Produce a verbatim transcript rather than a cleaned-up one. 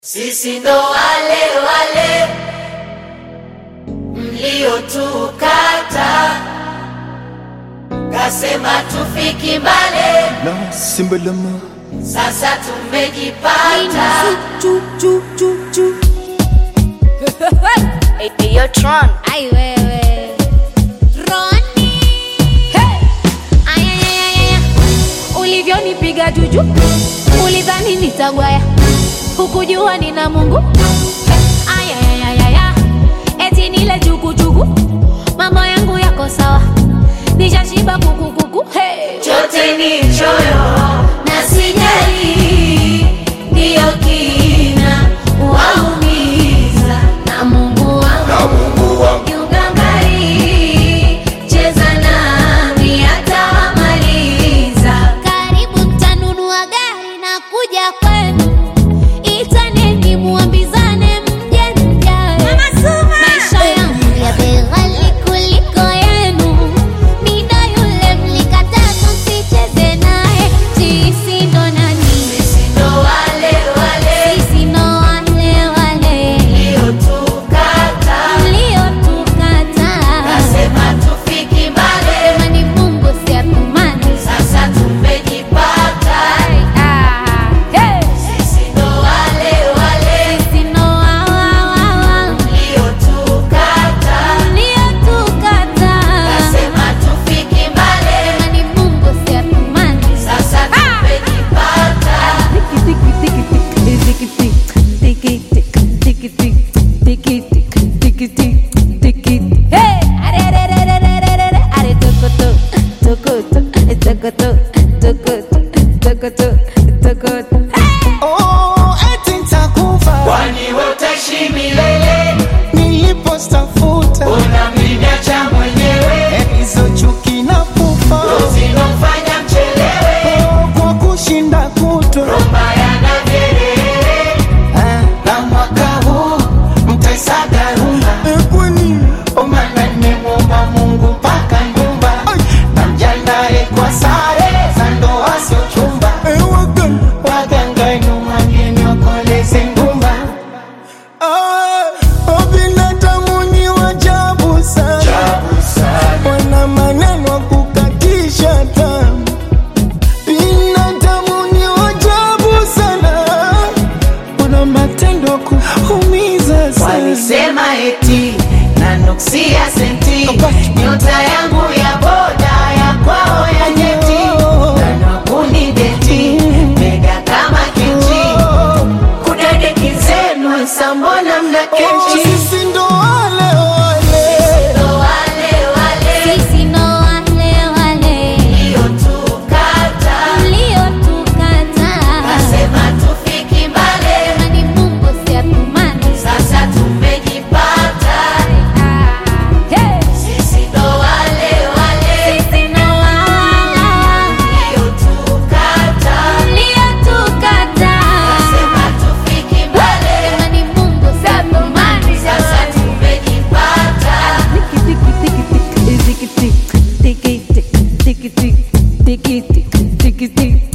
Sisi ndo wale wale mliotukata, kasema tufiki mbali na simbalama. Sasa tumejipata. Chu chu chu chu. Hey, hey, yo Tron. Ai wewe Roni. Hey. Ay ay ay ay. Ulivyonipiga juju, ulidhani nitagwaya, hukujua nina Mungu. Ay ay ay ay. Eti nile jugu jugu, mambo yangu yako sawa, nishashiba kuku kuku. Hey. Chote ni choyo na sijali, ndiyo kina waumiza. Na Mungu wangu kiugangari, cheza nami atawamaliza. Karibu mtanunua gari na kuja kwenu, itaneni muambizane mje mjae. Maisha yangu ya bei ghali kuliko yenu, mida yule mlikataa msicheze naye. Sisi ndo nani? Sisi ndo wale wale Sisi ndo wale wale mliotukata, mliotukataa. kasema tufiki mbali. Sema ni Mungu si atumani. Sasa tumejipata. Ah, hey. Sisi ndo wale wale Sisi ndo wa wa wa wa mliotukata, mliotukataa. kasema tufiki mbali. Sema ni Mungu si atumani. Sasa tumejipata. Oh, eti nitakufa Kwani wewe utaishi milele? nilipostafuta Unamniacha mwenyewe, hizo chuki na pupa zinofanya mchelewe. oh, kwa kushinda kutwa Mbaya na vyelele, ah, na mwaka huu mtaisaga rumba. eh, kwani Omana nimemuomba Mungu mpaka nyumba, na mjandae kwa sare za ndoa sio chumba. eh, wagan Waganga nyuma ngeni wakoleze ngumba. ah, oh, binadamu ni wajabu sana, Chabu sana, wana maneno kukatisha tamu. Binadamu ni wajabu sana, wana matendo kuumiza sana. walisema eti na nuksia senti, nyota yangu ya boda ya kwao ya jeti, na nakuni deti mega kama kenchi. Kudadeki zenu sambona mna kenchi. Sisi ndo wale wale Ndo wale wale Sisi ndo wale wale mliotukata, mliotukataa. kasema tufiki mbali. Sema ni Mungu si atumani. Sasa tumejipata. Ah, hey. Sisi ndo wale wale Sisi ndo wa wa wa mliotukata, mliotukataa. kasema tufiki mbali. Sema ni Mungu si atumani. Sasa tumejipata. Tiki tiki tiki tiki tiki tiki tiki tiki tiki tiki tiki